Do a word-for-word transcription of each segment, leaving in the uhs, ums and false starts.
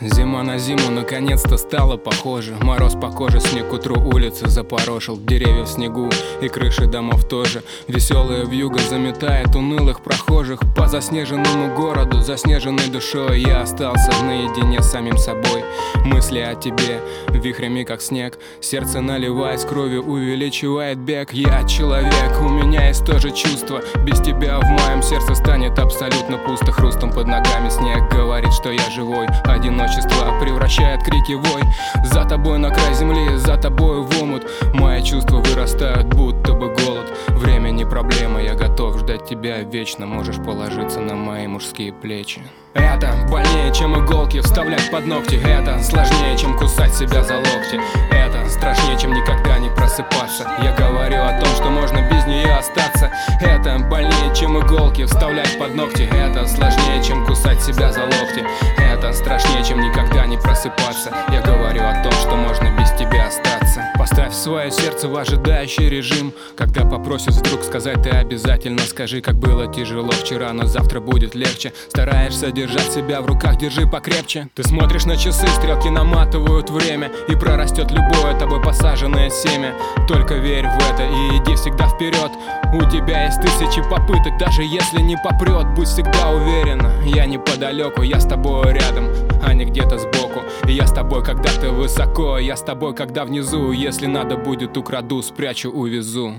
Зима на зиму наконец-то стала похожа. Мороз по коже, снег к утру улицы запорошил. Деревья в снегу и крыши домов тоже. Веселая вьюга заметает унылых прохожих. По заснеженному городу, заснеженной душой я остался наедине с самим собой. Мысли о тебе вихрями как снег. Сердце, наливаясь кровью, увеличивает бег. Я человек, у меня есть то же чувство. Без тебя в моем сердце станет абсолютно пусто. Хрустом под ногами снег говорит, что я живой. Одиночество превращает крики в вой. За тобой на край земли, за тобой в омут. Мои чувства вырастают, будто бы голод. Время не проблема, я готов ждать тебя вечно. Можешь положиться на мои мужские плечи. Это больнее, чем иголки вставлять под ногти. Это сложнее, чем кусать себя за локти. Это страшнее, чем никогда не просыпаться. Я говорю о том, что можно без нее остаться. Это больнее, чем иголки вставлять под ногти. Это сложнее, чем кусать себя за локти. Это страшнее, чем никогда не просыпаться. Я говорю о том, что можно без тебя остаться. Поставь свое сердце в ожидающий режим. Когда попросят вдруг сказать, ты обязательно скажи, как было тяжело вчера, но завтра будет легче. Стараешься держать себя в руках, держи покрепче. Ты смотришь на часы, стрелки наматывают время. И прорастет любое тобой посаженное семя. Только верь в это и иди всегда вперед. У тебя есть тысячи попыток, даже если не попрет. Будь всегда уверена, я неподалеку, я с тобой рядом, а не где-то сбоку. И я с тобой, когда ты высоко, я с тобой, когда внизу. Если надо будет, украду, спрячу, увезу.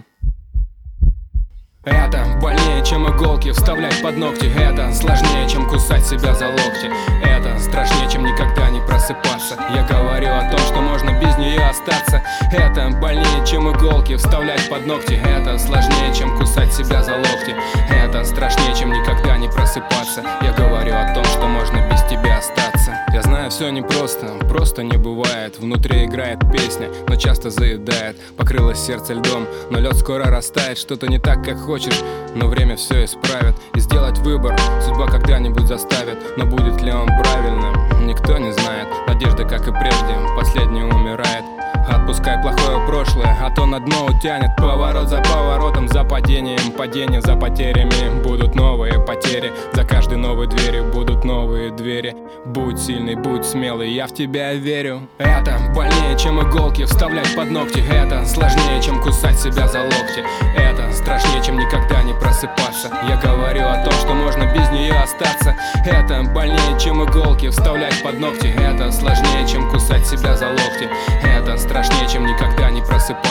Это больнее, чем иголки вставлять под ногти. Это сложнее, чем кусать себя за локти. Это страшнее, чем никогда не просыпаться. Я говорю о том, что можно без нее остаться. Это больнее, чем иголки вставлять под ногти. Это сложнее, чем кусать себя за локти. Это страшнее, чем никогда не просыпаться. Я говорю о том, что можно без тебя остаться. Я знаю, все непросто, просто не бывает. Внутри играет песня, но часто заедает. Покрылось сердце льдом, но лед скоро растает. Что-то не так, как хочешь, но время все исправит. И сделать выбор судьба когда-нибудь заставит. Но будет ли он правильным, никто не знает. Надежда, как и прежде, последняя умирает. Отпускай плохое прошлое, а то на дно утянет. Поворот за поворотом, за падением, падение за потерями. Будут новые потери, за каждой новой дверью будут новые двери. Будь сильный, будь смелый, я в тебя верю. Это больнее, чем иголки вставлять под ногти. Это сложнее, чем кусать себя за локти. Это страшнее, чем никогда не просыпаться. Я говорю о том, что можно без нее остаться. Это больнее, чем иголки вставлять под ногти. Это сложнее, чем кусать себя за локти. Это страшнее, чем никогда не просыпаться.